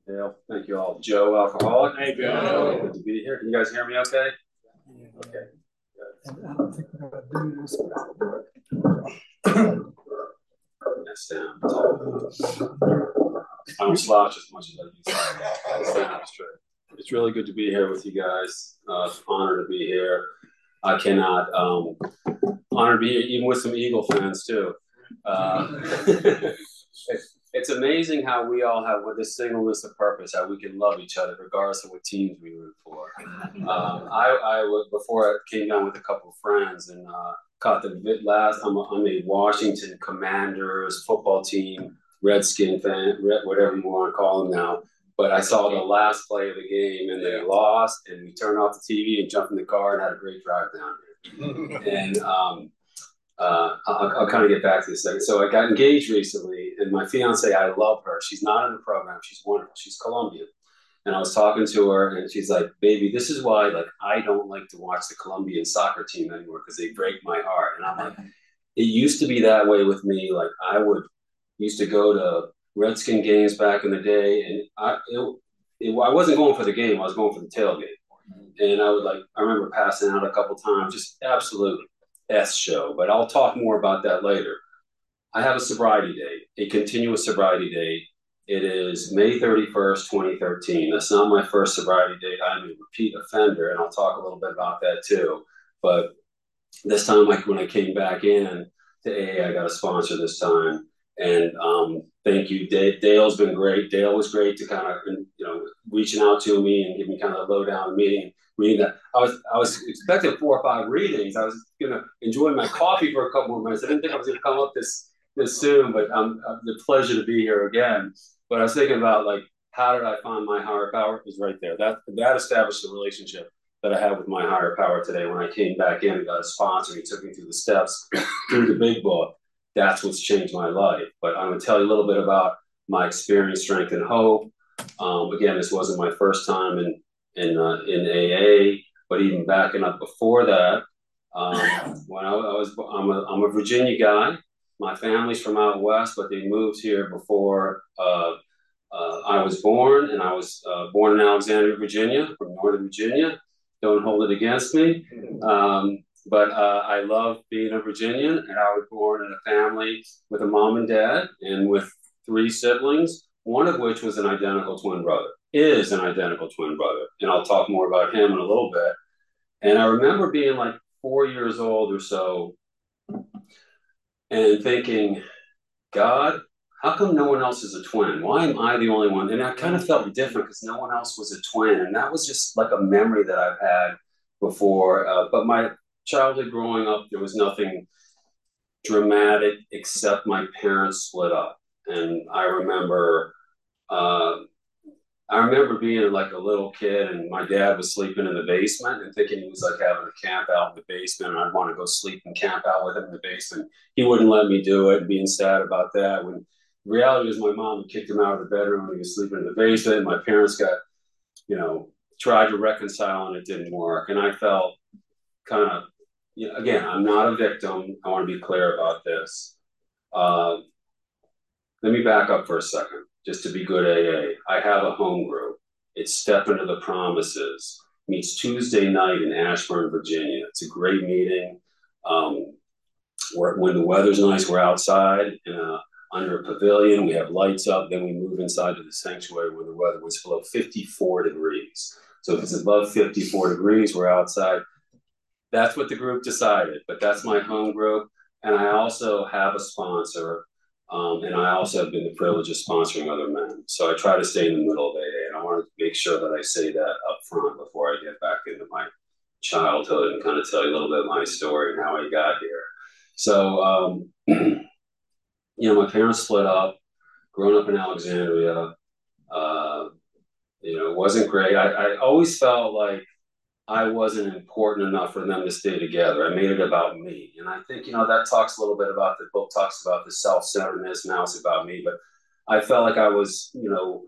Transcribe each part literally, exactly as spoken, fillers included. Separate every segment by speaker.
Speaker 1: Dale, thank you all. Joe, alcoholic. Hey, Joe. Good to be here. Can you guys hear me okay? Yeah. Okay. Good. And I don't think we're going to do this without Yes, down. I don't slouch as much as I used to. Stand up straight. It's really good to be here with you guys. Uh, it's an honor to be here. I cannot um, honor to be here, even with some Eagle fans too. Uh, it's, it's amazing how we all have with this singleness of purpose, how we can love each other regardless of what teams we root for. Um, I, I would, before I came down with a couple of friends and uh, caught the last. I'm a, I'm a Washington Commanders football team, Redskin fan, Red, whatever you want to call them now. But I saw the last play of the game and they lost, and we turned off the T V and jumped in the car and had a great drive down here. and um, uh, I'll, I'll kind of get back to this second. So I got engaged recently, and my fiance, I love her. She's not in the program. She's wonderful. She's Colombian. And I was talking to her, and she's like, "Baby, this is why like I don't like to watch the Colombian soccer team anymore because they break my heart." And I'm like, "It used to be that way with me. Like I would used to go to Redskin games back in the day, and I it, it, I wasn't going for the game. I was going for the tailgate. And I would like I remember passing out a couple times, just absolute S show. But I'll talk more about that later. I have a sobriety date, a continuous sobriety date. It is May thirty-first, twenty thirteen. That's not my first sobriety date. I'm a repeat offender, and I'll talk a little bit about that too. But this time, like when I came back in to A A, I got a sponsor this time. And um, thank you, Dale. Dale's been great. Dale was great to kind of, you know, reaching out to me and give me kind of a lowdown meeting. Reading that, I was I was expecting four or five readings. I was gonna enjoy my coffee for a couple more minutes. I didn't think I was gonna come up this this soon, but um, uh, the pleasure to be here again. But I was thinking about like, how did I find my higher power? It was right there. That that established the relationship that I had with my higher power today. When I came back in and got a sponsor, he took me through the steps, through the big book. That's what's changed my life. But I'm going to tell you a little bit about my experience, strength, and hope. Um, again, this wasn't my first time in in uh, in A A, but even backing up before that, um, when I, I was, I'm a I'm a Virginia guy. My family's from out west, but they moved here before uh, uh, I was born, and I was uh, born in Alexandria, Virginia, from Northern Virginia. Don't hold it against me. Um, but uh, I love being a Virginian, and I was born in a family with a mom and dad, and with three siblings, one of which was an identical twin brother, is an identical twin brother. And I'll talk more about him in a little bit. And I remember being like four years old or so and thinking, God, how come no one else is a twin? Why am I the only one? And I kind of felt different because no one else was a twin. And that was just like a memory that I've had before. Uh, but my childhood growing up, there was nothing dramatic except my parents split up. And I remember, uh, I remember being like a little kid, and my dad was sleeping in the basement and thinking he was like having a camp out in the basement, and I'd want to go sleep and camp out with him in the basement. He wouldn't let me do it, and being sad about that. When the reality was, my mom had kicked him out of the bedroom when he was sleeping in the basement. My parents got, you know, tried to reconcile, and it didn't work. And I felt kind of, you know, again, I'm not a victim. I want to be clear about this. Uh, let me back up for a second, just to be good A A. I have a home group. It's Step Into the Promises. Meets Tuesday night in Ashburn, Virginia. It's a great meeting. Um, we're, when the weather's nice, we're outside in a, under a pavilion. We have lights up. Then we move inside to the sanctuary where the weather was below fifty-four degrees. So if it's above fifty-four degrees, we're outside. That's what the group decided, but that's my home group. And I also have a sponsor, um, and I also have been the privilege of sponsoring other men. So I try to stay in the middle of A A, and I want to make sure that I say that up front before I get back into my childhood and kind of tell you a little bit of my story and how I got here. So, um, you know, my parents split up, growing up in Alexandria. Uh, you know, it wasn't great. I, I always felt like I wasn't important enough for them to stay together. I made it about me. And I think, you know, that talks a little bit about, the book talks about the self-centeredness. Now it's about me. But I felt like I was, you know,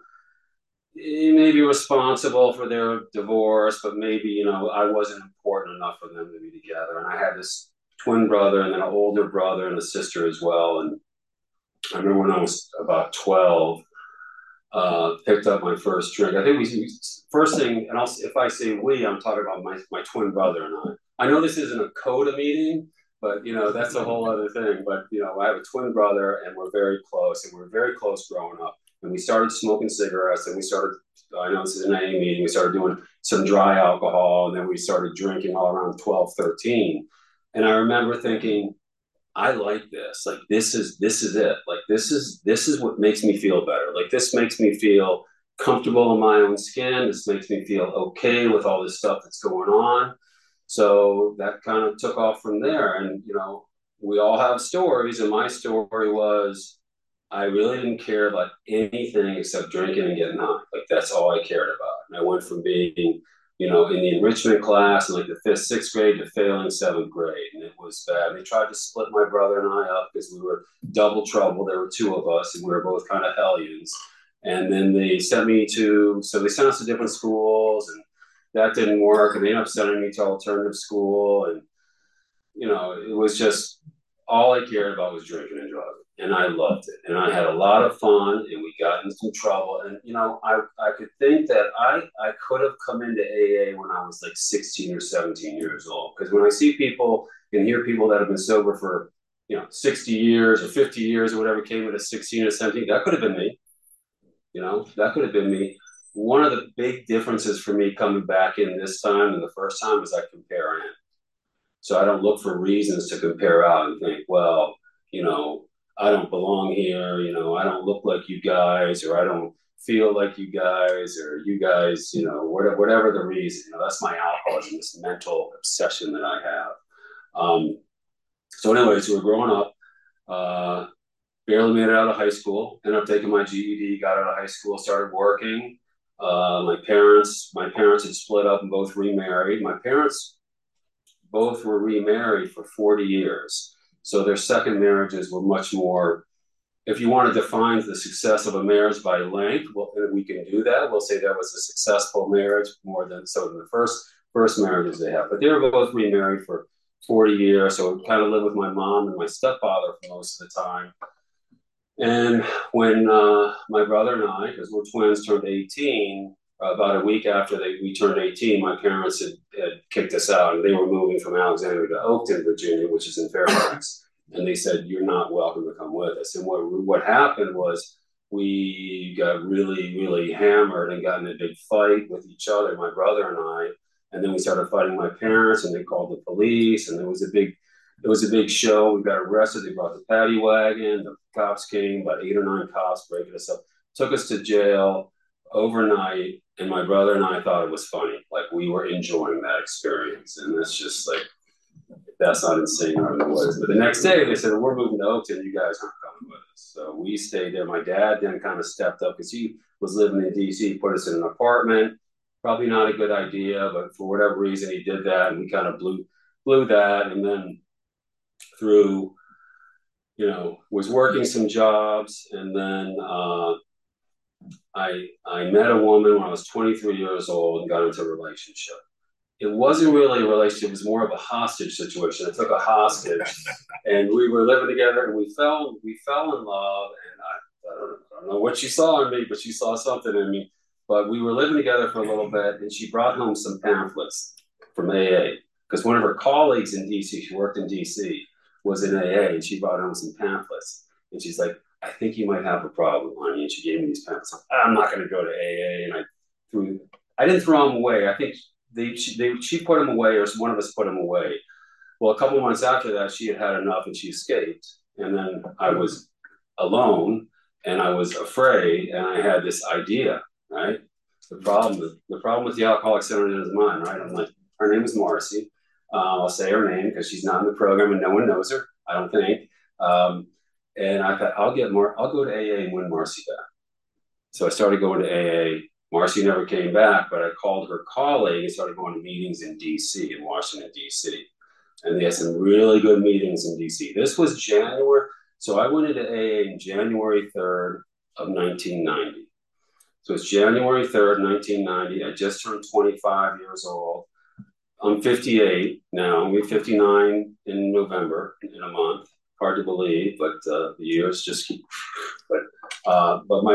Speaker 1: maybe responsible for their divorce, but maybe, you know, I wasn't important enough for them to be together. And I had this twin brother and then an older brother and a sister as well. And I remember when I was about twelve, uh, picked up my first drink. I think we first thing, and I'll, if I say we, I'm talking about my my twin brother and I. I know this isn't a CODA meeting, but you know that's a whole other thing. But you know, I have a twin brother, and we're very close, and we we're very close growing up. And we started smoking cigarettes, and we started. I know this is an A A meeting. We started doing some dry alcohol, and then we started drinking all around twelve, thirteen. And I remember thinking, I like this. Like this is this is it. Like this is this is what makes me feel better. Like this makes me feel comfortable in my own skin. This makes me feel okay with all this stuff that's going on. So that kind of took off from there. And you know, we all have stories, and my story was I really didn't care about anything except drinking and getting high. Like that's all I cared about. And I went from being, you know, in the enrichment class in like the fifth, sixth grade to failing seventh grade. And it was bad. They tried to split my brother and I up because we were double trouble. There were two of us and we were both kind of hellions. And then they sent me to, so they sent us to different schools and that didn't work. And they ended up sending me to alternative school. And, you know, it was just all I cared about was drinking and drugs. And I loved it. And I had a lot of fun and we got into some trouble. And, you know, I, I could think that I, I could have come into A A when I was like sixteen or seventeen years old. Because when I see people and hear people that have been sober for, you know, sixty years or fifty years or whatever came at sixteen or seventeen, that could have been me. You know, that could have been me. One of the big differences for me coming back in this time and the first time is I compare in. So I don't look for reasons to compare out and think, well, you know, I don't belong here, you know, I don't look like you guys, or I don't feel like you guys, or you guys, you know, whatever, whatever the reason. You know, that's my alcoholism, this mental obsession that I have. Um, so anyways, we were growing up, uh, barely made it out of high school, ended up taking my G E D, got out of high school, started working. Uh, my parents, my parents had split up and both remarried. My parents both were remarried for forty years. So their second marriages were much more, if you want to define the success of a marriage by length, well, we can do that. We'll say that was a successful marriage more than so than the first first marriages they had. But they were both remarried for forty years. So I kind of lived with my mom and my stepfather for most of the time. And when uh, my brother and I, because we're twins, turned eighteen, uh, about a week after they, we turned eighteen, my parents had, had kicked us out, and they were moving from Alexandria to Oakton, Virginia, which is in Fairfax. And they said, "You're not welcome to come with us." And what what happened was we got really, really hammered and got in a big fight with each other, my brother and I. And then we started fighting my parents, and they called the police, and there was a big it was a big show. We got arrested. They brought the paddy wagon. The cops came, about eight or nine cops breaking us up, took us to jail overnight. And my brother and I thought it was funny. Like we were enjoying that experience. And it's just like, if that's not insane, I don't know what is. But the next day they said, "We're moving to Oakton. You guys aren't coming with us." So we stayed there. My dad then kind of stepped up because he was living in D C, put us in an apartment. Probably not a good idea, but for whatever reason, he did that. And we kind of blew, blew that. And then through, you know, was working some jobs, and then uh, I I met a woman when I was twenty-three years old and got into a relationship. It wasn't really a relationship; it was more of a hostage situation. I took a hostage, and we were living together, and we fell we fell in love. And I, I, don't, I don't know what she saw in me, but she saw something in me. But we were living together for a little bit, and she brought home some pamphlets from A A because one of her colleagues in D C, she worked in D C, was in A A, and she brought home some pamphlets. And she's like, "I think you might have a problem, honey." And she gave me these pamphlets. I'm not going to go to A A. And I threw, I didn't throw them away. I think they she, they, she put them away, or one of us put them away. Well, a couple of months after that, she had had enough and she escaped. And then I was alone and I was afraid, and I had this idea, right? The problem, the problem with the Alcoholics Anonymous is mine, right? I'm like, her name is Marcy. Uh, I'll say her name because she's not in the program and no one knows her, I don't think. Um, and I thought, I'll get more, I'll go to A A and win Marcy back. So I started going to A A. Marcy never came back, but I called her colleague and started going to meetings in D C, in Washington, D C. And they had some really good meetings in D C. This was January. So I went into A A in January third of nineteen ninety. So it's January third, nineteen ninety. I just turned twenty-five years old. I'm fifty-eight now. I'm fifty-nine in November, in a month. Hard to believe, but uh, the years just keep. But uh, but my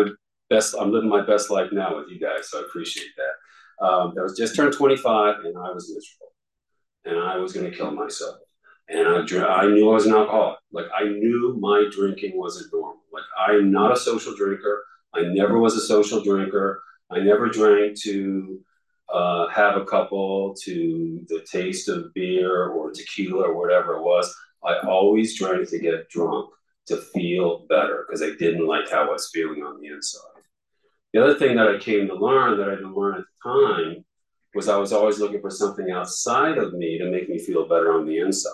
Speaker 1: best, I'm living my best life now with you guys, so I appreciate that. Um, I was just turned twenty-five and I was miserable and I was going to kill myself. And I, I knew I was an alcoholic. Like I knew my drinking wasn't normal. Like I'm not a social drinker. I never was a social drinker. I never drank to uh, have a couple, to the taste of beer or tequila or whatever it was. I always drank to get drunk, to feel better, because I didn't like how I was feeling on the inside. The other thing that I came to learn that I didn't learn at the time was I was always looking for something outside of me to make me feel better on the inside.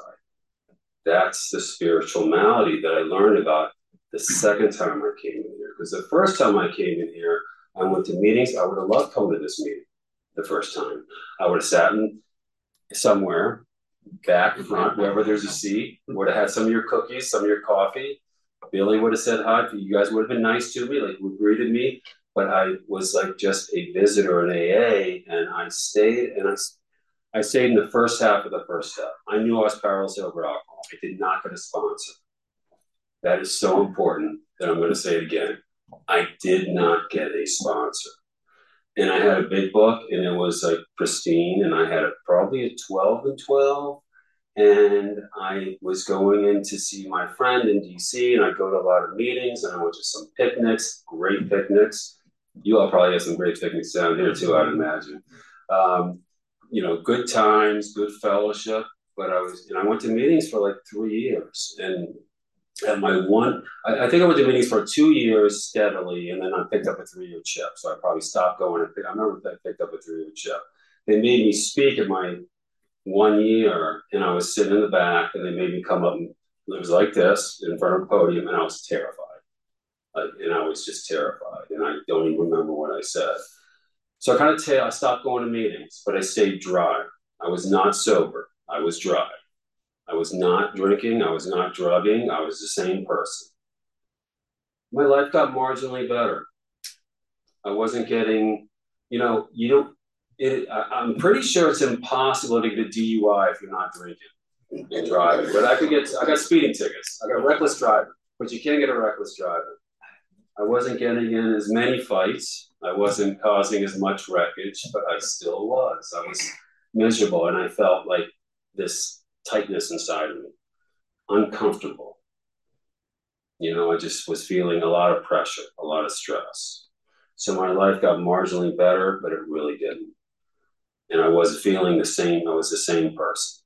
Speaker 1: That's the spiritual malady that I learned about the second time I came in here. Because the first time I came in here, I went to meetings. I would have loved coming to this meeting the first time. I would have sat in somewhere, back, front, wherever there's a seat, would have had some of your cookies, some of your coffee. Billy would have said hi. You guys would have been nice to me, like would greeted me. But I was like just a visitor in A A, and I stayed, and I I stayed in the first half of the first step. I knew I was powerless over alcohol. I did not get a sponsor. That is so important that I'm going to say it again. I did not get a sponsor. And I had a big book, and it was like pristine, and I had a, probably a twelve and twelve. And I was going in to see my friend in D C, and I go to a lot of meetings, and I went to some picnics, great picnics. You all probably have some great picnics down here too, I'd imagine. Um, you know, good times, good fellowship. But I was, and I went to meetings for like three years. And at my one, I, I think I went to meetings for two years steadily, and then I picked up a three-year chip. So I probably stopped going. And pick, I remember I picked up a three-year chip. They made me speak at my one year, and I was sitting in the back, and they made me come up, and it was like this in front of a podium, and I was terrified. Like, and I was just terrified, and I don't even remember what I said. So I kind of ta- I stopped going to meetings, but I stayed dry. I was not sober. I was dry. I was not drinking. I was not drugging. I was the same person. My life got marginally better. I wasn't getting, you know, you don't, it, I, I'm pretty sure it's impossible to get a D U I if you're not drinking and driving. But I could get, I got speeding tickets. I got reckless driving, but you can't get a reckless driving. I wasn't getting in as many fights. I wasn't causing as much wreckage, but I still was. I was miserable, and I felt like this tightness inside of me, uncomfortable. You know, I just was feeling a lot of pressure, a lot of stress. So my life got marginally better, but it really didn't. And I was feeling the same, I was the same person.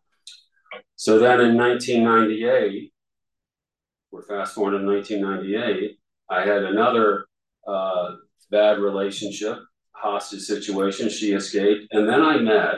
Speaker 1: So then in nineteen ninety-eight, we're fast forward in nineteen ninety-eight, I had another uh, bad relationship, hostage situation. She escaped. And then I met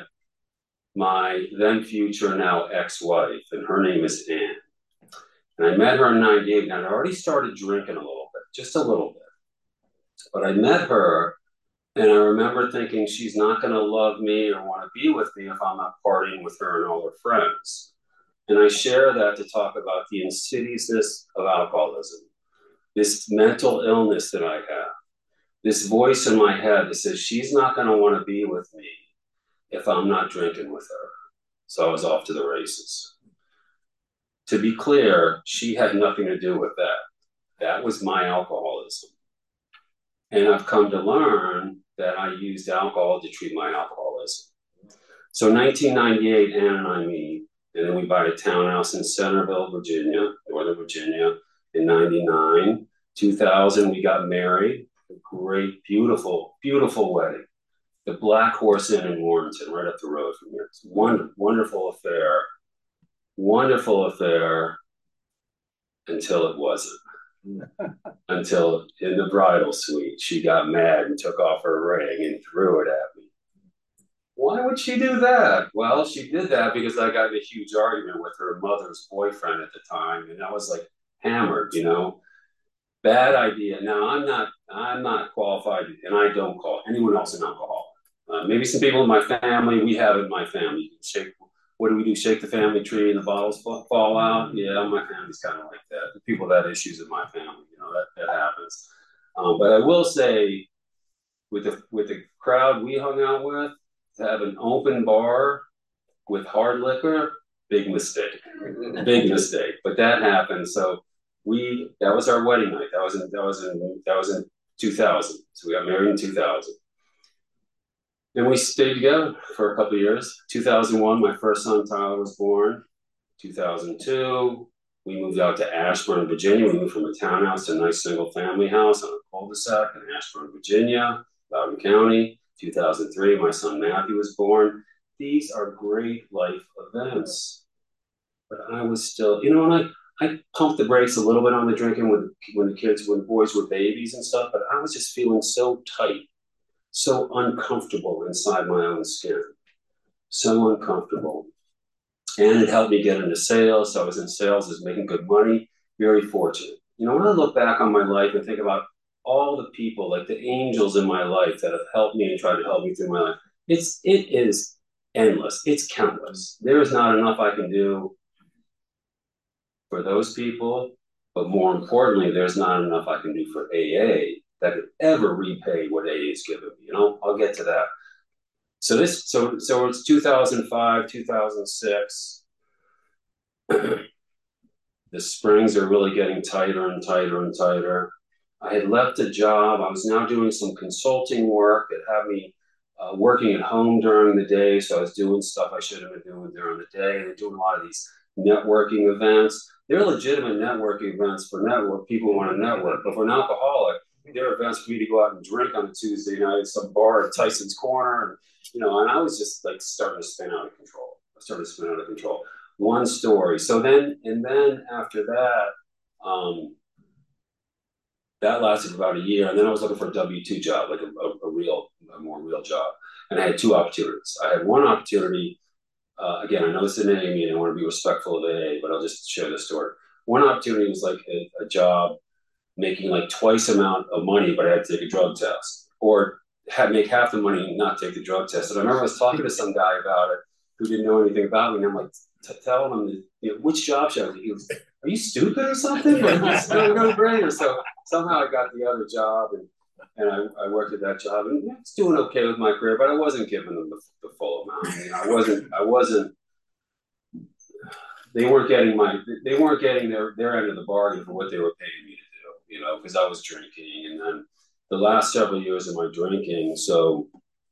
Speaker 1: my then future, now ex-wife, and her name is Ann. And I met her in ninety-eight, and I'd already started drinking a little bit, just a little bit. But I met her, and I remember thinking she's not going to love me or want to be with me if I'm not partying with her and all her friends. And I share that to talk about the insidiousness of alcoholism, this mental illness that I have, this voice in my head that says she's not going to want to be with me if I'm not drinking with her. So I was off to the races. To be clear, she had nothing to do with that. That was my alcoholism. And I've come to learn that I used alcohol to treat my alcoholism. So nineteen ninety-eight, Ann and I meet, and then we buy a townhouse in Centerville, Virginia, Northern Virginia, in ninety-nine. two thousand, we got married. A great, beautiful, beautiful wedding. The Black Horse Inn in Warrenton, right up the road from here. It's a wonderful, wonderful affair. Wonderful affair until it wasn't. Until in the bridal suite, she got mad and took off her ring and threw it at me. Why would she do that? Well, she did that because I got in a huge argument with her mother's boyfriend at the time, and I was like hammered, you know. Bad idea. Now I'm not I'm not qualified, and I don't call anyone else an alcoholic. Uh, maybe some people in my family, we have it in my family. Shake, what do we do? Shake the family tree and the bottles fall out? Yeah, my family's kind of like that. The people that have issues in my family, you know, that, that happens. Um, but I will say, with the with the crowd we hung out with, to have an open bar with hard liquor, big mistake. Big mistake. But that happened. So we that was our wedding night. That was in that was in that was in two thousand. So we got married in two thousand. And we stayed together for a couple of years. two thousand one, my first son, Tyler, was born. two thousand two, we moved out to Ashburn, Virginia. We moved from a townhouse to a nice single family house on a cul-de-sac in Ashburn, Virginia, Loudoun County. two thousand three, my son Matthew was born. These are great life events. But I was still, you know, and I, I pumped the brakes a little bit on the drinking when, when the kids, when boys were babies and stuff, but I was just feeling so tight, so uncomfortable inside my own skin, so uncomfortable. And it helped me get into sales. So I was in sales, I was making good money, very fortunate. You know, when I look back on my life and think about all the people, like the angels in my life that have helped me and tried to help me through my life, it's, it is endless. It's countless. There is not enough I can do for those people, but more importantly, there's not enough I can do for A A that could ever repay what A A has given me. You know, I'll get to that. So this, so so it's two thousand five, two thousand six. The springs are really getting tighter and tighter and tighter. I had left a job. I was now doing some consulting work. It had me uh, working at home during the day, so I was doing stuff I should have been doing during the day, and doing a lot of these networking events. They're legitimate networking events for network people who want to network, but for an alcoholic, there are events for me to go out and drink on a Tuesday night at some bar at Tyson's Corner, and you know, and I was just like starting to spin out of control. I started to spin out of control. One story. So then, and then after that, um, that lasted about a year, and then I was looking for a W two job, like a, a, a real, a more real job. And I had two opportunities. I had one opportunity. Uh, again, I know it's an A A meeting. I want to be respectful of A A, but I'll just share this story. One opportunity was like a, a job making like twice the amount of money, but I had to take a drug test, or had make half the money and not take the drug test. And I remember I was talking to some guy about it who didn't know anything about me, and I'm like t- telling him, that, you know, which job should I do? He was, are you stupid or something? Like, no, no brainer. So somehow I got the other job, and and I, I worked at that job, and yeah, it's doing okay with my career, but I wasn't giving them the, the full amount. You know, I wasn't, I wasn't. They weren't getting my, they weren't getting their their end of the bargain for what they were paying me to do. You know, because I was drinking, and then the last several years of my drinking. So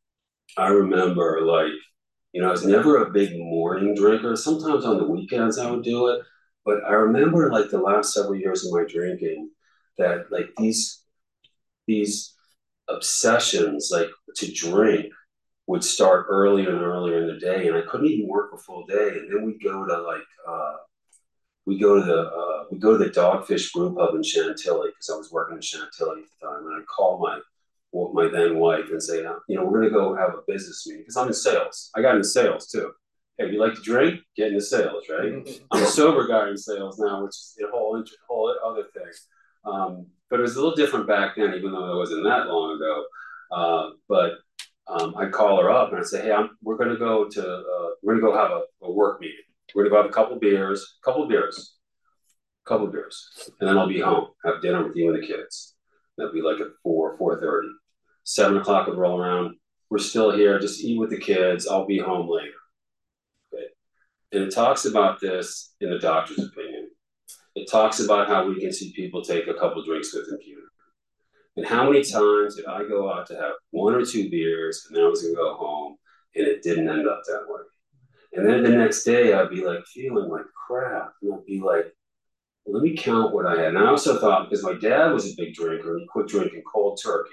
Speaker 1: I remember, like, you know, I was never a big morning drinker. Sometimes on the weekends I would do it, but I remember like the last several years of my drinking that like these these obsessions like to drink would start earlier and earlier in the day, and I couldn't even work a full day. And then we'd go to like uh, we go to the uh, we go to the Dogfish Brew Pub in Chantilly, because I was working in Chantilly at the time, and I'd call my my then wife and say, you know, we're going to go have a business meeting, because I'm in sales. I got into sales too. Hey, you like to drink? Get into sales, right? I'm a sober guy in sales now, which is a whole whole other thing. Um, but it was a little different back then, even though it wasn't that long ago. Uh, but um, I'd call her up and I'd say, hey, I'm, we're going to go to uh, we're going to go have a, a work meeting. We're going to go have a couple beers, couple beers, couple beers, and then I'll be home, have dinner with you and the kids. That'd be like at four, four thirty. Seven o'clock would roll around. We're still here. Just eat with the kids. I'll be home later. Okay. And it talks about this in the doctor's opinion. It talks about how we can see people take a couple drinks with impunity. And how many times did I go out to have one or two beers, and then I was going to go home, and it didn't end up that way. And then the next day, I'd be like feeling like crap. And I'd be like, well, let me count what I had. And I also thought, because my dad was a big drinker, and he quit drinking cold turkey.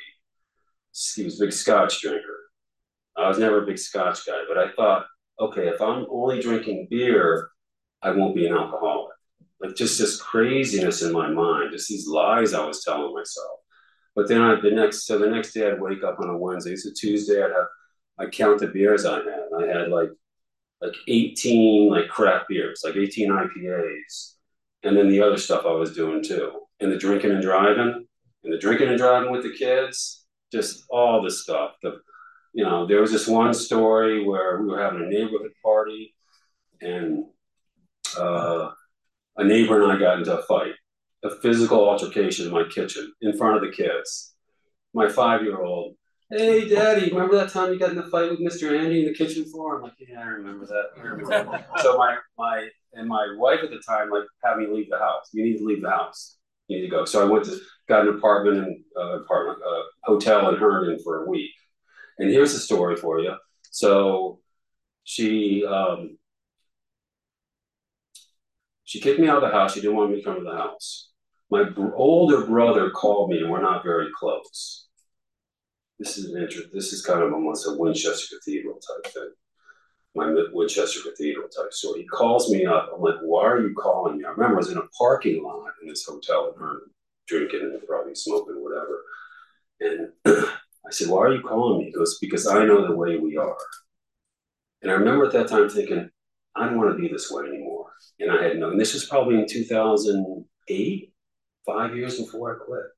Speaker 1: He was a big Scotch drinker. I was never a big Scotch guy, but I thought, okay, if I'm only drinking beer, I won't be an alcoholic. Like just this craziness in my mind, just these lies I was telling myself. But then I, the next, so the next day I'd wake up on a Wednesday. So Tuesday I'd have, I'd count the beers I had. I had like, like eighteen like craft beers, like eighteen I P As. And then the other stuff I was doing too. And the drinking and driving, and the drinking and driving with the kids, just all this stuff. The, you know, there was this one story where we were having a neighborhood party, and uh, a neighbor and I got into a fight, a physical altercation in my kitchen in front of the kids. My five-year-old, hey, Daddy, remember that time you got in a fight with Mister Andy in the kitchen floor? I'm like, yeah, I remember that. I remember that. So my my and my wife at the time like had me leave the house. You need to leave the house. You need to go. So I went to, got an apartment and uh, apartment, uh, hotel in Herndon for a week. And here's the story for you. So she, um, she kicked me out of the house. She didn't want me to come to the house. My br- older brother called me, and we're not very close. This is an interest. This is kind of almost a Winchester Cathedral type thing. My Winchester Cathedral type story. He calls me up. I'm like, why are you calling me? I remember I was in a parking lot in this hotel in Herndon, drinking and probably smoking, whatever. And I said, why are you calling me? He goes, because I know the way we are. And I remember at that time thinking, I don't want to be this way anymore. And I had no, and this was probably in two thousand eight, five years before I quit.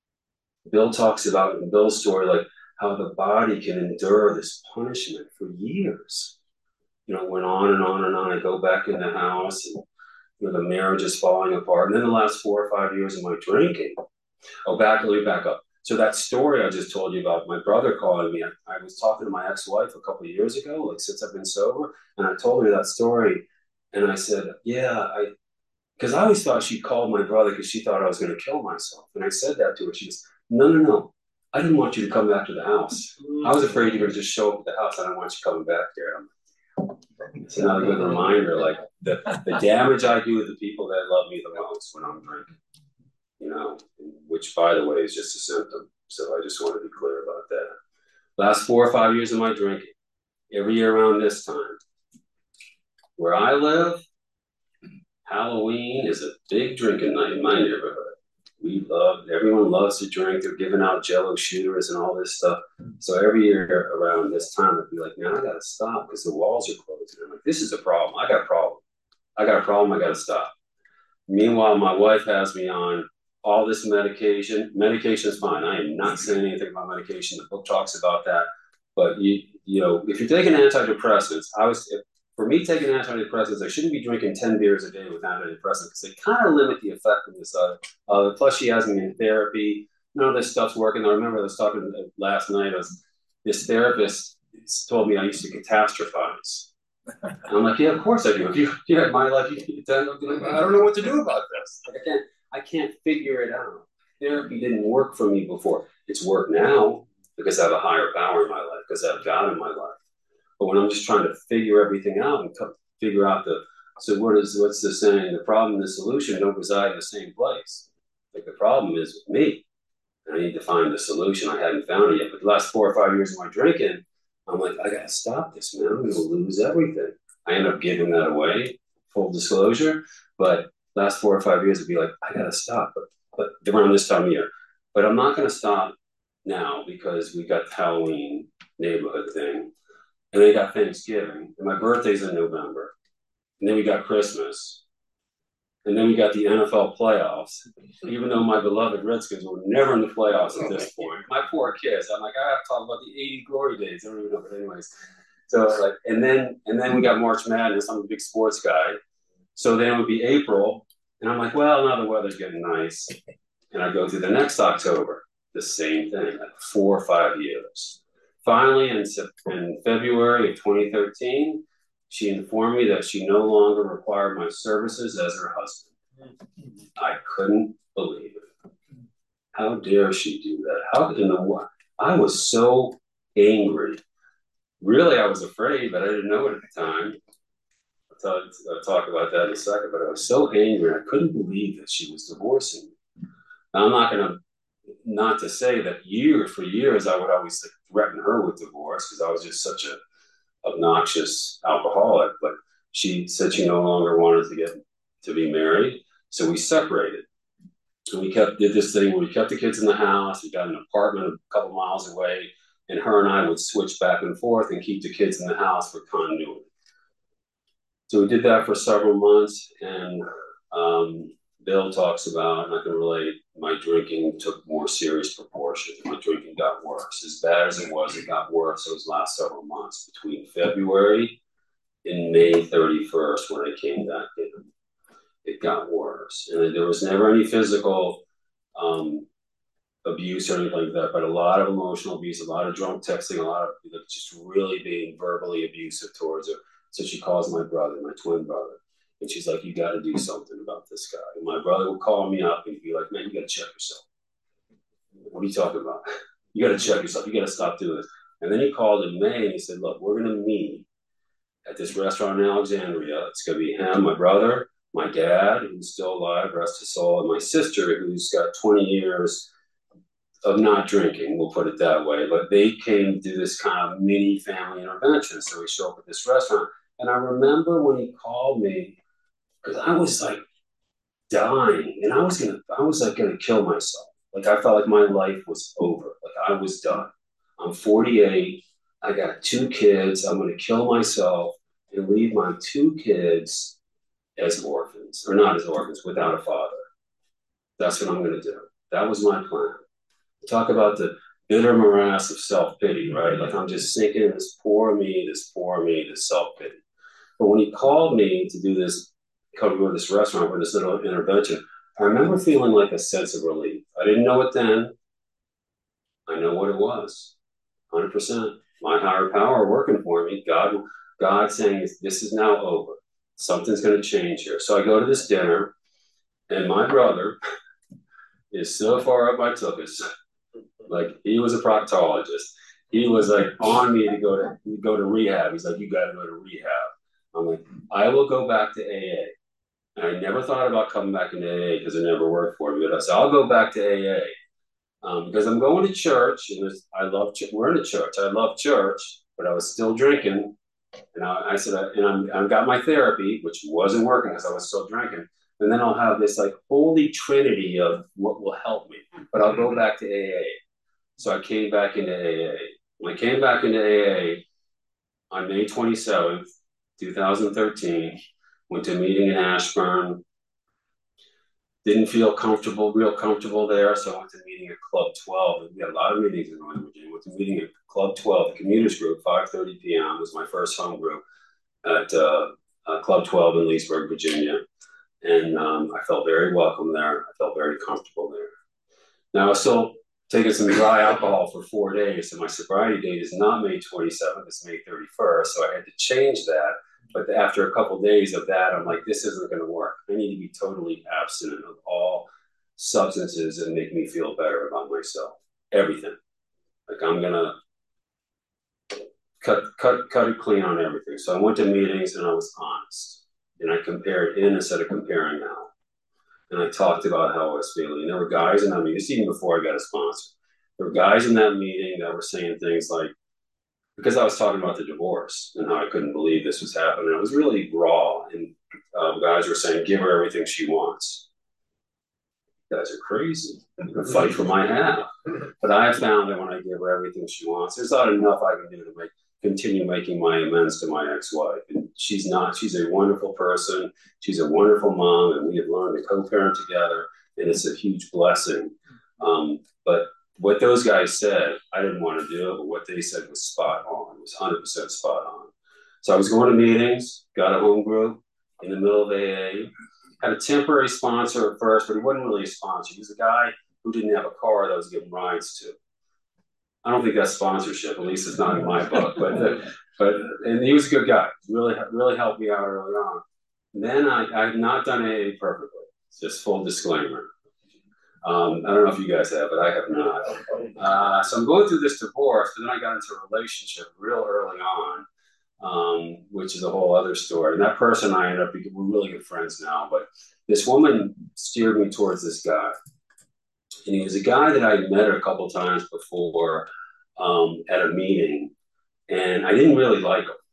Speaker 1: Bill talks about in Bill's story, like how the body can endure this punishment for years. You know, went on and on and on. I go back in the house and, you know, the marriage is falling apart. And then the last four or five years of my drinking. Oh, back, let me back up. So that story I just told you about my brother calling me, I, I was talking to my ex-wife a couple of years ago, like since I've been sober, and I told her that story. And I said, yeah, I, because I always thought she called my brother because she thought I was going to kill myself. And I said that to her. She goes, no, no, no. I didn't want you to come back to the house. I was afraid you were going to just show up at the house. I don't want you coming back there. It's another good reminder, like the, the damage I do to the people that love me the most when I'm drinking, you know, which, by the way, is just a symptom. So I just want to be clear about that. Last four or five years of my drinking, every year around this time, where I live, Halloween is a big drinking night in my neighborhood. We love, everyone loves to drink. They're giving out Jello shooters and all this stuff. So every year around this time, I'd be like, man, I got to stop because the walls are closed. And I'm like, this is a problem. I got a problem. I got a problem. I got to stop. Meanwhile, my wife has me on all this medication. Medication is fine. I am not saying anything about medication. The book talks about that. But, you, you know, if you're taking antidepressants, I was, if, for me taking antidepressants, I shouldn't be drinking ten beers a day with antidepressants because they kind of limit the effectiveness of it. Uh, plus, she has me in therapy. None of this stuff's working. I remember I was talking last night. I was, this therapist told me I used to catastrophize. And I'm like, yeah, of course I do. If you, you had my life, you could tell, I don't know what to do about this. Like, I can't, I can't figure it out. Therapy didn't work for me before. It's worked now because I have a higher power in my life, because I have God in my life. But when I'm just trying to figure everything out and figure out the, so what is, what's the saying? The problem and the solution don't reside in the same place. Like the problem is with me. And I need to find the solution. I hadn't found it yet. But the last four or five years of my drinking, I'm like, I got to stop this, man. I'm going to lose everything. I end up giving that away, full disclosure. But last four or five years, it'd be like, I got to stop. But, but around this time of year. But I'm not going to stop now because we got the Halloween neighborhood thing. And they got Thanksgiving. And my birthday's in November. And then we got Christmas. And then we got the N F L playoffs, even though my beloved Redskins were never in the playoffs at this point. My poor kids. I'm like, I have to talk about the eighty glory days. I don't even know, but anyways. So like, and then and then we got March Madness. I'm a big sports guy. So then it would be April. And I'm like, well, now the weather's getting nice. And I go through the next October, the same thing, like four or five years. Finally, in, in February of twenty thirteen, she informed me that she no longer required my services as her husband. I couldn't believe it. How dare she do that? How in the what? I was so angry. Really, I was afraid, but I didn't know it at the time. I'll, tell, I'll talk about that in a second. But I was so angry. I couldn't believe that she was divorcing me. Now, I'm not going to, not to say that years for years I would always like, threaten her with divorce because I was just such a obnoxious alcoholic, but she said she no longer wanted to get to be married, so we separated. And we kept did this thing where we kept the kids in the house. We got an apartment a couple miles away, and her and I would switch back and forth and keep the kids in the house for continuity. So we did that for several months, and um, Bill talks about, and I can relate, my drinking took more serious proportions. My drinking got worse. As bad as it was, it got worse those last several months between February and May thirty-first when I came back in. It got worse. And there was never any physical um, abuse or anything like that, but a lot of emotional abuse, a lot of drunk texting, a lot of just really being verbally abusive towards her. So she calls my brother, my twin brother. And she's like, you got to do something about this guy. And my brother would call me up and be like, man, you got to check yourself. What are you talking about? You got to check yourself. You got to stop doing this. And then he called in May and he said, look, we're going to meet at this restaurant in Alexandria. It's going to be him, my brother, my dad, who's still alive, rest his soul, and my sister, who's got twenty years of not drinking, we'll put it that way. But they came to do this kind of mini family intervention. So we show up at this restaurant. And I remember when he called me, because I was like dying and I was going to, I was like going to kill myself. Like I felt like my life was over. Like I was done. I'm forty-eight. I got two kids. I'm going to kill myself and leave my two kids as orphans, or not as orphans, without a father. That's what I'm going to do. That was my plan. Talk about the bitter morass of self-pity, right? Like I'm just sinking, this poor me, this poor me, this self-pity. But when he called me to do this, come to this restaurant for this little intervention, I remember feeling like a sense of relief. I didn't know it then. I know what it was. one hundred percent. My higher power working for me. God, God saying, this is now over. Something's going to change here. So I go to this dinner, and my brother is so far up my tuchus. Like, he was a proctologist. He was like on me to go to go to rehab. He's like, you got to go to rehab. I'm like, I will go back to A A. And I never thought about coming back into A A because it never worked for me. But I said, I'll go back to A A. Um, because I'm going to church, and there's, I love, we're in a church. I love church, but I was still drinking. And I, I said, and I'm, I've got my therapy, which wasn't working because I was still drinking. And then I'll have this like holy trinity of what will help me. But I'll go back to A A. So I came back into A A. When I came back into A A on May twenty-seventh, twenty thirteen, went to a meeting in Ashburn. Didn't feel comfortable, real comfortable there, so I went to a meeting at Club twelve. We had a lot of meetings in Northern Virginia. Went to a meeting at Club twelve, the commuters group, five thirty p.m. was my first home group at uh, uh, Club twelve in Leesburg, Virginia. And um, I felt very welcome there. I felt very comfortable there. Now, I was still taking some dry alcohol for four days, so my sobriety date is not May twenty-seventh, it's May thirty-first, so I had to change that. But after a couple of days of that, I'm like, this isn't going to work. I need to be totally abstinent of all substances that make me feel better about myself. Everything. Like I'm going to cut, cut, cut it clean on everything. So I went to meetings and I was honest. And I compared in instead of comparing now. And I talked about how I was feeling. And there were guys in that meeting, this even before I got a sponsor. There were guys in that meeting that were saying things like, because I was talking about the divorce and how I couldn't believe this was happening. It was really raw. And uh, guys were saying, give her everything she wants. You guys are crazy. I'm going to fight for my half. But I have found that when I give her everything she wants, there's not enough I can do to make continue making my amends to my ex-wife. And she's not, she's a wonderful person. She's a wonderful mom. And we have learned to co-parent together. And it's a huge blessing. Um, but what those guys said, I didn't want to do it, but what they said was spot on. It was one hundred percent spot on. So I was going to meetings, got a home group in the middle of A A, had a temporary sponsor at first, but he wasn't really a sponsor. He was a guy who didn't have a car that I was giving rides to. I don't think that's sponsorship, at least it's not in my book, but, uh, but and he was a good guy. Really, really helped me out early on. And then I, I had not done A A perfectly. It's just full disclaimer. Um, I don't know if you guys have, but I have not. Uh, so I'm going through this divorce, but then I got into a relationship real early on, um, which is a whole other story. And that person I ended up, we're really good friends now, but this woman steered me towards this guy. And he was a guy that I had met a couple times before um, at a meeting, and I didn't really like him.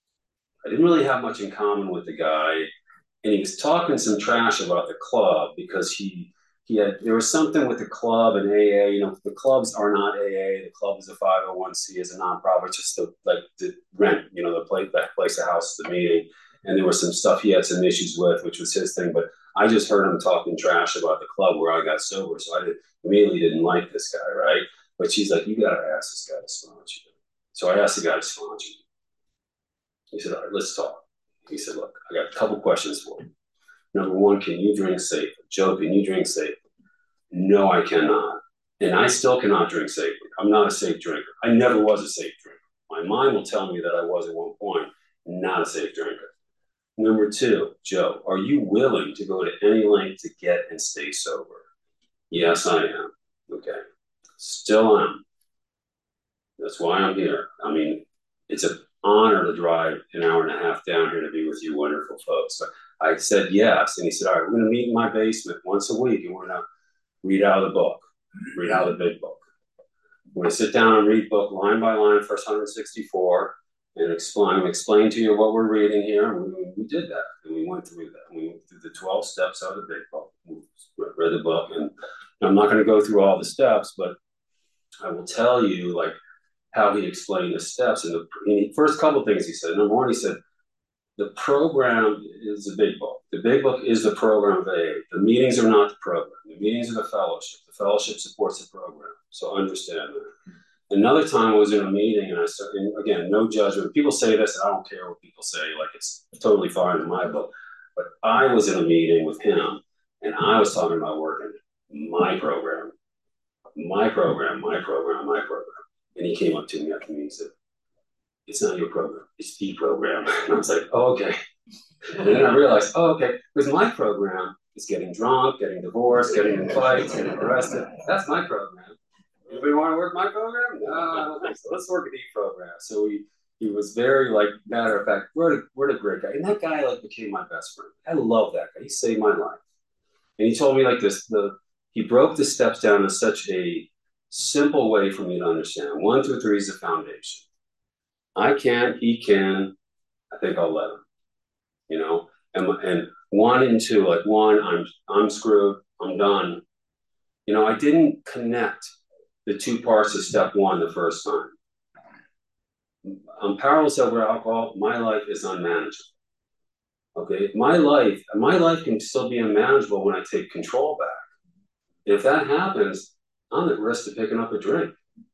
Speaker 1: I didn't really have much in common with the guy, and he was talking some trash about the club because he He had, there was something with the club and A A, you know, the clubs are not A A, the club is a five oh one c, is a nonprofit, just the, like the rent, you know, the place, that place, the house, the meeting. And there was some stuff he had some issues with, which was his thing. But I just heard him talking trash about the club where I got sober. So I did, immediately didn't like this guy, right? But she's like, you got to ask this guy to sponsor you. So I asked the guy to sponsor you. He said, all right, let's talk. He said, look, I got a couple questions for you. Number one, can you drink safely? Joe, can you drink safely? No, I cannot. And I still cannot drink safely. I'm not a safe drinker. I never was a safe drinker. My mind will tell me that I was at one point not a safe drinker. Number two, Joe, are you willing to go to any length to get and stay sober? Yes, I am. Okay. Still am. That's why I'm here. I mean, it's an honor to drive an hour and a half down here to be with you wonderful folks. But I said yes. And he said, all right, we're going to meet in my basement once a week and we're going to read out of the book, read out of the big book. We're going to sit down and read book line by line, first one hundred sixty-four, and explain, explain to you what we're reading here. And we, we did that. And we went through that. We went through the twelve steps out of the big book. We read the book. And I'm not going to go through all the steps, but I will tell you, like, how he explained the steps. And the, the first couple of things he said. Number one, he said, the program is the big book. The big book is the program of A A. The meetings are not the program. The meetings are the fellowship. The fellowship supports the program. So understand that. Another time I was in a meeting and I said, and again, no judgment. People say this, and I don't care what people say. Like, it's totally fine in my book. But I was in a meeting with him and I was talking about working my program, my program, my program, my program. And he came up to me after me and said, it's not your program, it's the program. And I was like, oh, okay. And then I realized, oh, okay, because my program is getting drunk, getting divorced, getting in fights, getting arrested. That's my program. Anybody want to work my program? No, I don't think so. Let's work at the program. So he, he was very, like, matter of fact, what a, what a great guy. And that guy, like, became my best friend. I love that guy. He saved my life. And he told me, like, this, the he broke the steps down in such a simple way for me to understand. One through three is the foundation. I can, he can, I think I'll let him, you know? And, and one and two, like one, I'm, I'm screwed, I'm done. You know, I didn't connect the two parts of step one the first time. I'm powerless over alcohol, my life is unmanageable. Okay, my life, my life can still be unmanageable when I take control back. If that happens, I'm at risk of picking up a drink.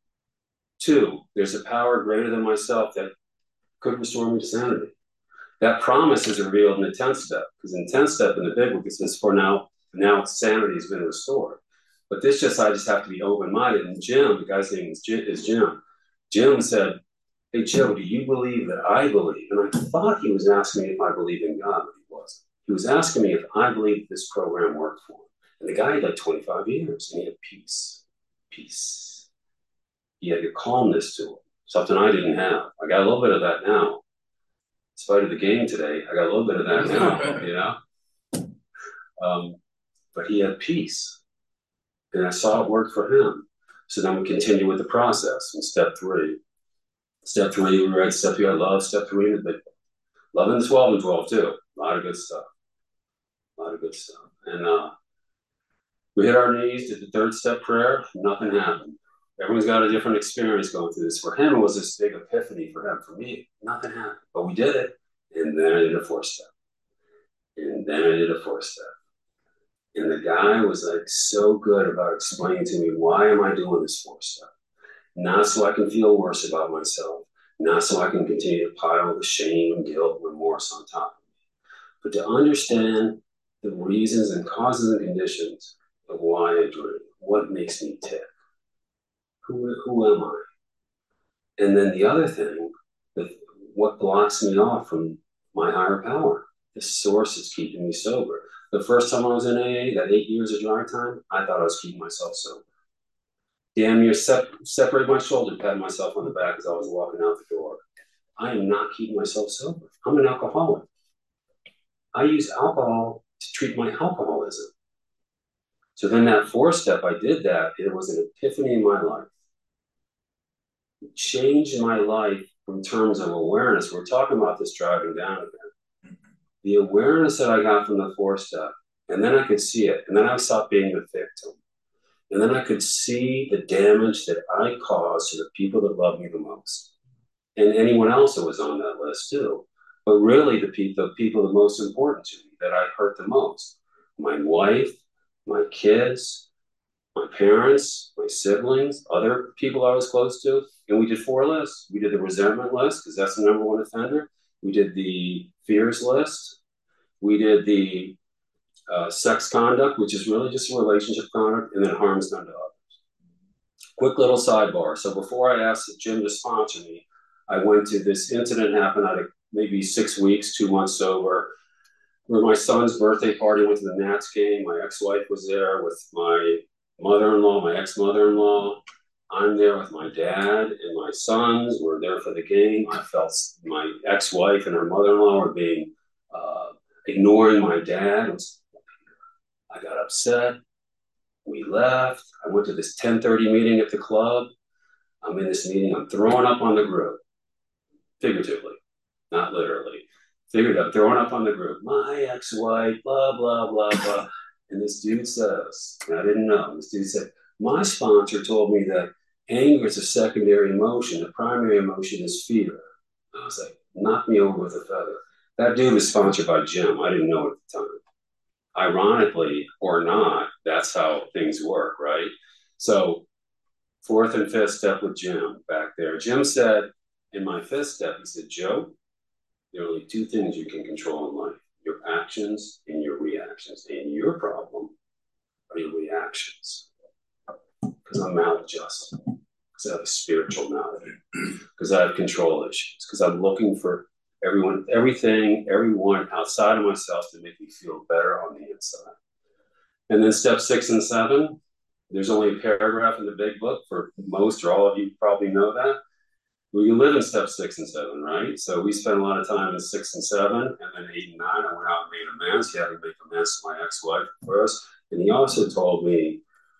Speaker 1: Two, there's a power greater than myself that could restore me to sanity. That promise is revealed in the tenth step, because in the tenth step in the big book, it says, for now, now sanity has been restored. But this just, I just have to be open-minded. And Jim, the guy's name is Jim, is Jim. Jim said, hey, Joe, do you believe that I believe? And I thought he was asking me if I believe in God, but he wasn't. He was asking me if I believed this program worked for him. And the guy had like twenty-five years, and he had peace, peace. He had a calmness to him, something I didn't have. I got a little bit of that now. In spite of the game today, I got a little bit of that now, you know? Um, but he had peace, and I saw it work for him. So then we continue with the process in step three. Step three, we read step three, I love step three in the big book. Love in the twelve and twelve too. A lot of good stuff. A lot of good stuff. And uh, we hit our knees, did the third step prayer, nothing happened. Everyone's got a different experience going through this. For him, it was this big epiphany. For him, for me, nothing happened. But we did it. And then I did a fourth step. And then I did a fourth step. And the guy was like so good about explaining to me, why am I doing this fourth step? Not so I can feel worse about myself. Not so I can continue to pile the shame and guilt and remorse on top of me. But to understand the reasons and causes and conditions of why I drink. What makes me tick? Who, who am I? And then the other thing, the, what blocks me off from my higher power? The source is keeping me sober. The first time I was in A A, that eight years of dry time, I thought I was keeping myself sober. Damn near sep- separate my shoulder, pat myself on the back as I was walking out the door. I am not keeping myself sober. I'm an alcoholic. I use alcohol to treat my alcoholism. So then that fourth step, I did that. It was an epiphany in my life. It changed my life in terms of awareness. We're talking about this driving down again. The awareness that I got from the fourth step, and then I could see it, and then I stopped being the victim. And then I could see the damage that I caused to the people that love me the most. And anyone else that was on that list too. But really the, pe- the people the most important to me, that I hurt the most. My wife, my kids, my parents, my siblings, other people I was close to. And we did four lists. We did the resentment list, because that's the number one offender. We did the fears list. We did the uh, sex conduct, which is really just a relationship conduct, and then harms done to others. Quick little sidebar. So before I asked Jim to sponsor me, I went to this incident happened at a maybe six weeks, two months sober. For my son's birthday party, went to the Nats game. My ex-wife was there with my mother-in-law, my ex-mother-in-law. I'm there with my dad and my sons. We're there for the game. I felt my ex-wife and her mother-in-law were being uh, ignoring my dad. Was, I got upset. We left. I went to this ten thirty meeting at the club. I'm in this meeting. I'm throwing up on the group, figuratively, not literally. Figured out, throwing up on the group, my ex-wife, blah, blah, blah, blah. And this dude says, and I didn't know, this dude said, my sponsor told me that anger is a secondary emotion. The primary emotion is fear. I was like, knock me over with a feather. That dude was sponsored by Jim. I didn't know at the time. Ironically or not, that's how things work, right? So fourth and fifth step with Jim back there. Jim said, in my fifth step, he said, Joe, there are only two things you can control in life, your actions and your reactions. And your problem are your reactions. Because I'm maladjusted, because I have a spiritual malady, because I have control issues, because I'm looking for everyone, everything, everyone outside of myself to make me feel better on the inside. And then step six and seven, there's only a paragraph in the big book. For most or all of you probably know that. We can live in step six and seven, right? So we spent a lot of time in six and seven, and then eight and nine, I went out and made amends. He had to make amends to my ex-wife first. And he also told me,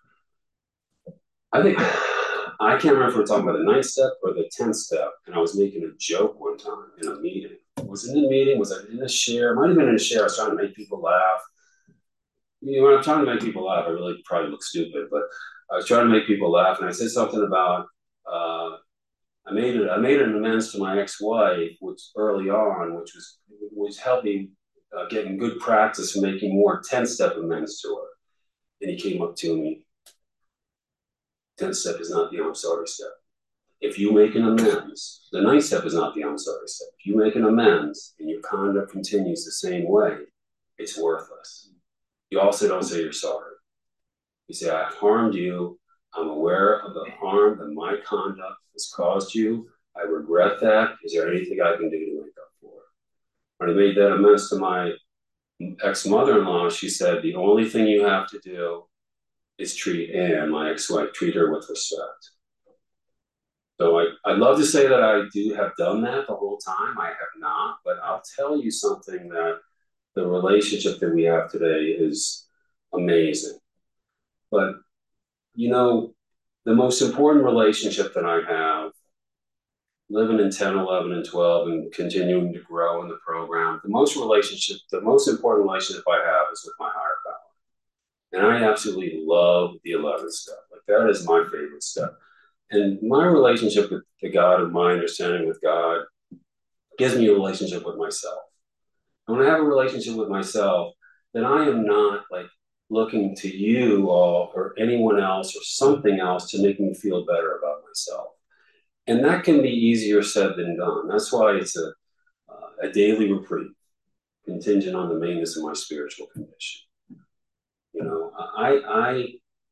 Speaker 1: I think, I can't remember if we're talking about the ninth step or the tenth step, and I was making a joke one time in a meeting. Was it in a meeting? Was I in a share? It might have been in a share. I was trying to make people laugh. You know, when I'm trying to make people laugh, I really probably look stupid, but I was trying to make people laugh, and I said something about, uh, I made it. I made an amends to my ex-wife, which early on, which was was helping uh, getting good practice and making more ten-step amends to her. And he came up to me. tenth step is not the I'm sorry step. If you make an amends, the ninth step is not the I'm sorry step. If you make an amends and your conduct continues the same way, it's worthless. You also don't say you're sorry. You say, I harmed you. I'm aware of the harm that my conduct has caused you. I regret that. Is there anything I can do to make up for it? When I made that amends to my ex-mother-in-law, she said, the only thing you have to do is treat Anne, my ex-wife, treat her with respect. So I, I'd love to say that I do have done that the whole time. I have not, but I'll tell you something that the relationship that we have today is amazing. But you know, the most important relationship that I have, living in ten, eleven, and twelve and continuing to grow in the program, the most relationship, the most important relationship I have is with my higher power. And I absolutely love the eleventh step. Like that is my favorite step. And my relationship with the God, of my understanding with God, gives me a relationship with myself. And when I have a relationship with myself, then I am not like looking to you all or anyone else or something else to make me feel better about myself. And that can be easier said than done. That's why it's a, uh, a daily reprieve, contingent on the maintenance of my spiritual condition. You know, I, I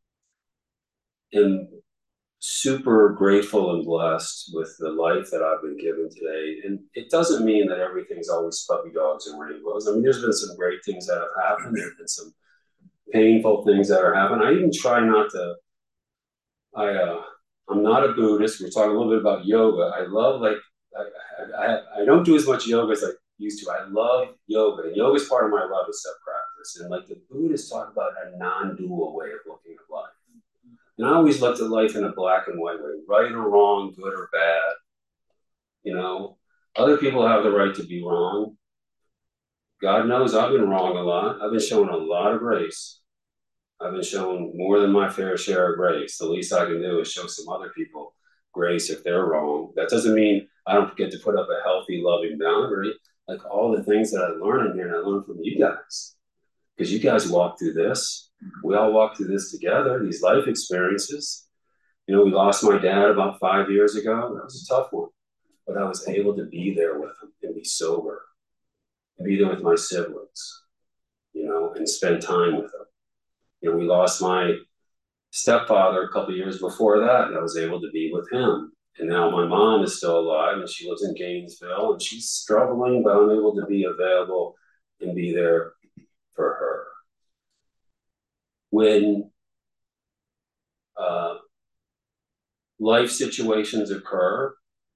Speaker 1: am super grateful and blessed with the life that I've been given today. And it doesn't mean that everything's always puppy dogs and rainbows. I mean, there's been some great things that have happened. There's been some painful things that are happening. I even try not to, I, uh, I'm not a Buddhist. We're talking a little bit about yoga. I love like, I, I, I don't do as much yoga as I used to. I love yoga. And yoga is part of my eleventh step practice. And like the Buddhists talk about a non-dual way of looking at life. And I always looked at life in a black and white way, right or wrong, good or bad. You know, other people have the right to be wrong. God knows I've been wrong a lot. I've been shown a lot of grace. I've been shown more than my fair share of grace. The least I can do is show some other people grace if they're wrong. That doesn't mean I don't get to put up a healthy, loving boundary. Like all the things that I learned in here, and I learned from you guys. Because you guys walked through this. We all walked through this together, these life experiences. You know, we lost my dad about five years ago. That was a tough one. But I was able to be there with him and be sober. And be there with my siblings, you know, and spend time with them. You know, we lost my stepfather a couple of years before that, and I was able to be with him And now my mom is still alive and she lives in Gainesville and she's struggling, but I'm able to be available and be there for her. When uh, life situations occur,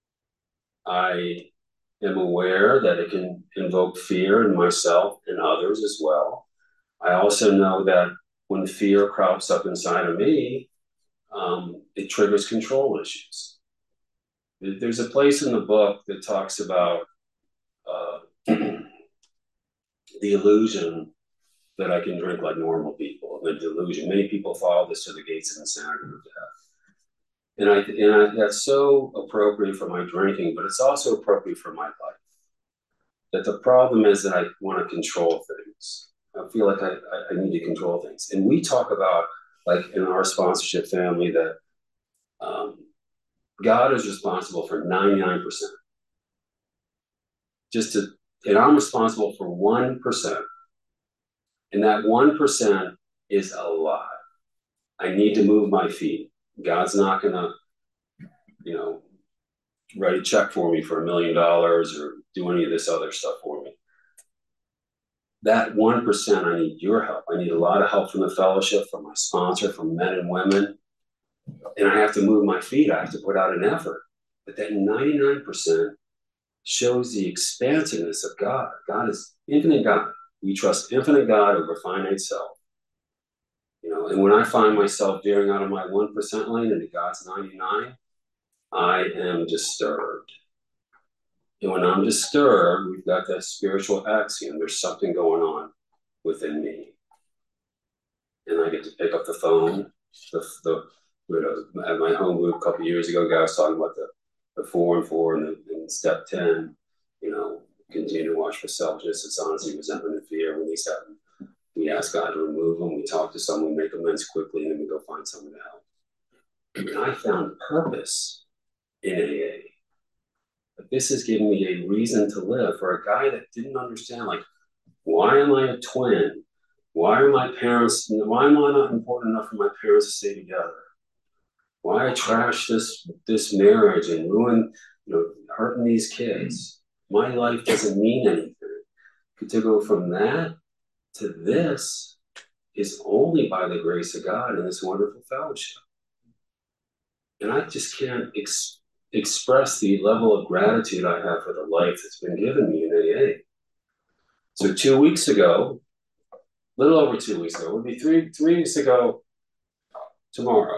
Speaker 1: I am aware that it can invoke fear in myself and others as well. I also know that when fear crops up inside of me, um, it triggers control issues. There's a place in the book that talks about uh, the illusion that I can drink like normal people, the delusion. Many people follow this to the gates of insanity or death. And I and I, that's so appropriate for my drinking, but it's also appropriate for my life. That the problem is that I want to control things. I feel like I, I, I need to control things. And we talk about, like in our sponsorship family, that um, God is responsible for ninety-nine percent. Just to, and I'm responsible for one percent. And that one percent is a lot. I need to move my feet. God's not going to, you know, write a check for me for a million dollars or do any of this other stuff for me. That one percent, I need your help. I need a lot of help from the fellowship, from my sponsor, from men and women. And I have to move my feet. I have to put out an effort. But that ninety-nine percent shows the expansiveness of God. God is infinite God. We trust infinite God over finite self. You know, and when I find myself veering out of my one percent lane into God's ninety-nine, I am disturbed. And when I'm disturbed, we've got that spiritual axiom. There's something going on within me. And I get to pick up the phone. The, the, at my home group a couple of years ago, guy was talking about the, the four and four and, the, and step ten, you know, continue to watch for selfishness, dishonesty, resentment, and fear. When these happen, we ask God to remove them. We talk to someone, we make amends quickly, and then we go find someone to help. And I found purpose in A A. But this has given me a reason to live for a guy that didn't understand, like, why am I a twin? Why are my parents, why am I not important enough for my parents to stay together? Why I trash this, this marriage and ruin, you know, hurting these kids? My life doesn't mean anything. To go from that to this is only by the grace of God and this wonderful fellowship. And I just can't ex- express the level of gratitude I have for the life that's been given me in A A. So two weeks ago, a little over two weeks ago, it would be three, three weeks ago tomorrow,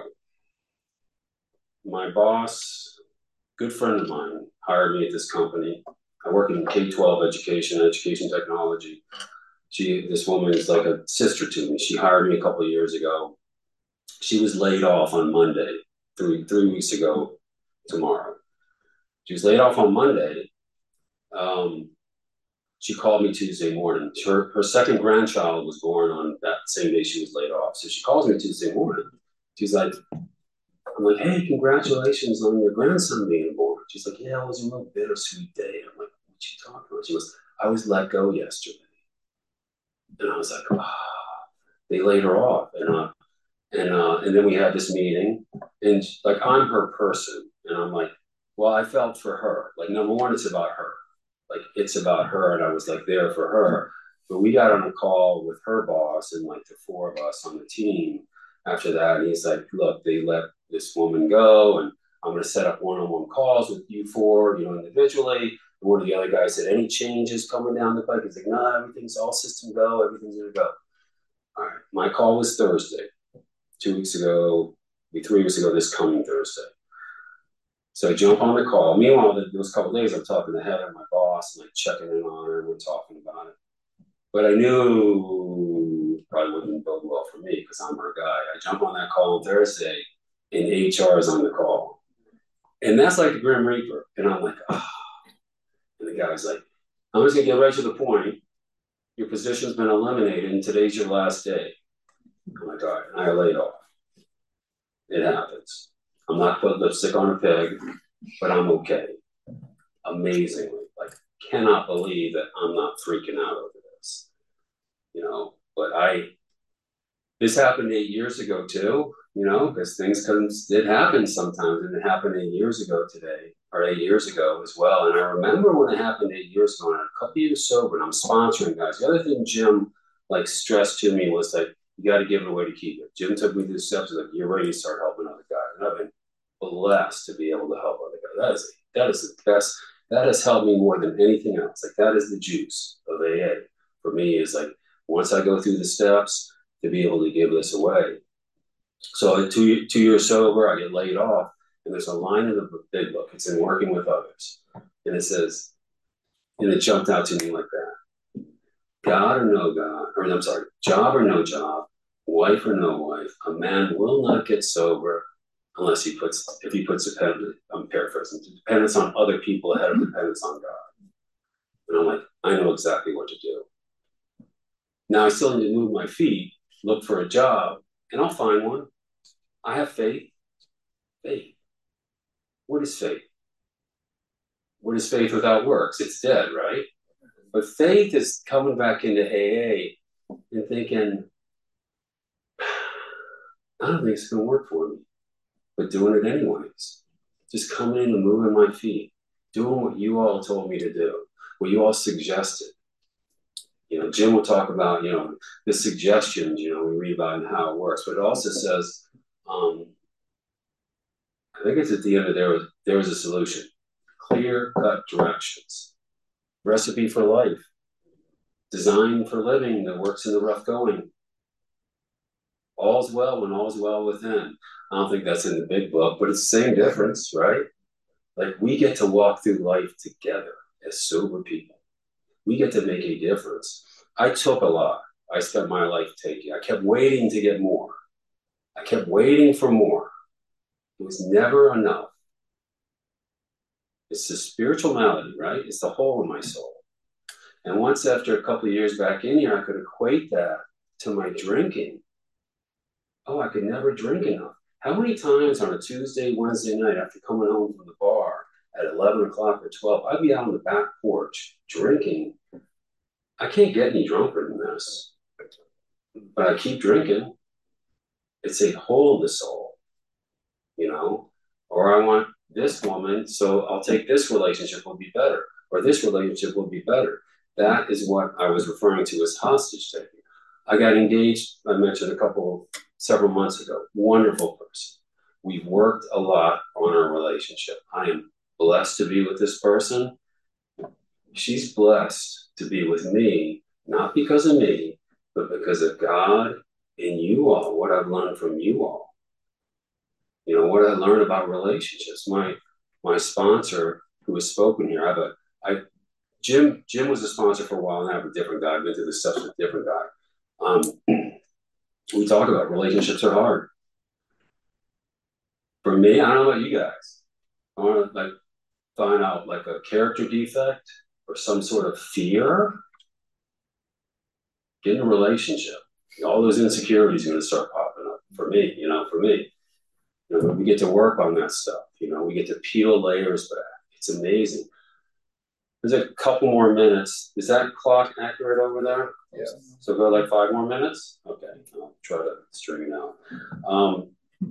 Speaker 1: my boss, good friend of mine, hired me at this company. I work in K twelve education, education technology. She, this woman is like a sister to me. She hired me a couple of years ago. She was laid off on Monday, three, three weeks ago tomorrow. She was laid off on Monday. Um, she called me Tuesday morning. Her, her second grandchild was born on that same day she was laid off. So she calls me Tuesday morning. She's like, I'm like, hey, congratulations on your grandson being born. She's like, yeah, it was a real bittersweet day. I'm like, what you talking about? She goes, I was let go yesterday. And I was like, ah, oh. They laid her off. And uh, and uh, and then we had this meeting. And like, I'm her person. And I'm like, well, I felt for her. Like, number one, it's about her. Like, it's about her. And I was like there for her. But we got on a call with her boss and like the four of us on the team after that. And he's like, look, they let this woman go. And I'm going to set up one-on-one calls with you four, you know, individually. And one of the other guys said, any changes coming down the pike? He's like, no, nah, everything's all system go. Everything's going to go. All right. My call was Thursday, two weeks ago, three weeks ago, this coming Thursday. So I jump on the call. Meanwhile, those couple of days, I'm talking to Heather, my boss, and like checking in on her, and we're talking about it. But I knew probably wouldn't bode well for me because I'm her guy. I jump on that call on Thursday, and H R is on the call. And that's like the Grim Reaper. And I'm like, ah. Oh. And the guy's like, I'm just going to get right to the point. Your position's been eliminated, and today's your last day. I'm like, all right, and I laid off. It happens. I'm not putting lipstick on a pig, but I'm okay. Amazingly. Like, cannot believe that I'm not freaking out over this. You know, but I, this happened eight years ago too. you know, because things come, did happen sometimes, and it happened eight years ago today, or eight years ago as well. And I remember when it happened eight years ago, and I'm a couple years sober, and I'm sponsoring guys. The other thing Jim like stressed to me was like, you got to give it away to keep it. Jim took me through the steps like, you're ready to start helping other guys, and I've been blessed to be able to help other guys. That is that is the best. That has helped me more than anything else. Like that is the juice of A A for me. Is like once I go through the steps to be able to give this away. So two two years sober, I get laid off, and there's a line in the big book. It's in Working with Others, and it says, and it jumped out to me like that: God or no God, or I'm sorry, job or no job, wife or no wife, a man will not get sober unless he puts, if he puts dependence, I'm paraphrasing, dependence on other people ahead of dependence on God. And I'm like, I know exactly what to do. Now I still need to move my feet, look for a job, and I'll find one. I have faith. Faith. What is faith? What is faith without works? It's dead, right? But faith is coming back into A A and thinking, I don't think it's going to work for me, but doing it anyways. Just coming in and moving my feet, doing what you all told me to do, what you all suggested. You know, Jim will talk about, you know, the suggestions, you know, we read about and how it works, but it also says, um, I think it's at the end of there was, there was a solution. Clear cut directions. Recipe for life. Design for living that works in the rough going. All's well when all's well within. I don't think that's in the big book, but it's the same difference, right? Like we get to walk through life together as sober people. We get to make a difference. I took a lot. I spent my life taking. I kept waiting to get more. I kept waiting for more. It was never enough. It's the spiritual malady, right? It's the hole in my soul. And once after a couple of years back in here, I could equate that to my drinking. Oh, I could never drink enough. How many times on a Tuesday, Wednesday night after coming home from the bar at eleven o'clock or twelve, I'd be out on the back porch drinking. I can't get any drunker than this, but I keep drinking. It's a hole in the soul, you know, or I want this woman, so I'll take this relationship will be better, or this relationship will be better. That is what I was referring to as hostage taking. I got engaged, I mentioned a couple, several months ago. Wonderful person. We've worked a lot on our relationship. I am blessed to be with this person. She's blessed to be with me, not because of me, but because of God and you all, what I've learned from you all. You know, what I learned about relationships. My my sponsor, who has spoken here, I have a, I, Jim, Jim was a sponsor for a while, and I have a different guy. I've been through this stuff with a different guy. Um, we talk about relationships are hard. For me, I don't know about you guys. I want to like find out like a character defect or some sort of fear. Get in a relationship. All those insecurities are going to start popping up for me, you know, for me. You know, we get to work on that stuff. You know, we get to peel layers back. It's amazing. There's a couple more minutes. Is that clock accurate over there?
Speaker 2: Yes.
Speaker 1: So go like five more minutes? Okay, I'll try to string it out. Um,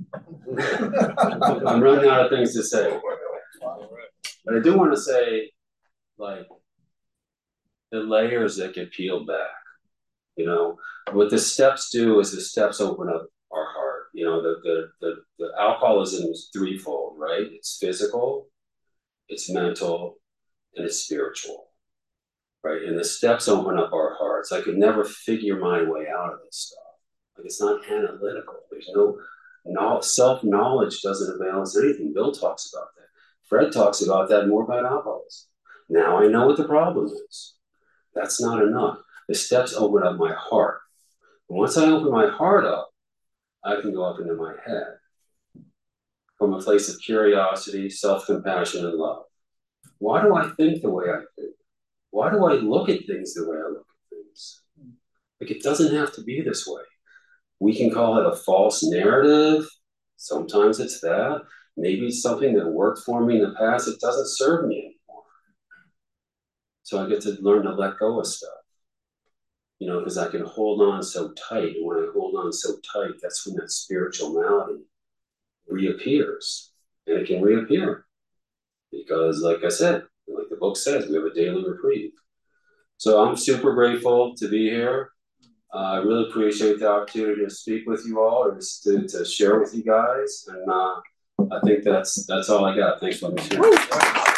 Speaker 1: I'm running out of things to say. But I do want to say, like, the layers that get peeled back. You know, what the steps do is the steps open up our heart. You know, the the the, the alcoholism is threefold, right? It's physical, it's mental, and it's spiritual, right? And the steps open up our hearts. I could never figure my way out of this stuff. Like it's not analytical. There's no, no self-knowledge doesn't avail us anything. Bill talks about that. Fred talks about that more about alcoholism. Now I know what the problem is. That's not enough. The steps open up my heart. And once I open my heart up, I can go up into my head from a place of curiosity, self-compassion, and love. Why do I think the way I think? Why do I look at things the way I look at things? Like it doesn't have to be this way. We can call it a false narrative. Sometimes it's that. Maybe it's something that worked for me in the past. It doesn't serve me anymore. So I get to learn to let go of stuff. you know, because I can hold on so tight. And when I hold on so tight, that's when that spiritual malady reappears. And it can reappear because, like I said, like the book says, we have a daily reprieve. So I'm super grateful to be here. Uh, I really appreciate the opportunity to speak with you all, or to, to share with you guys. And uh, I think that's that's all I got. Thanks for listening.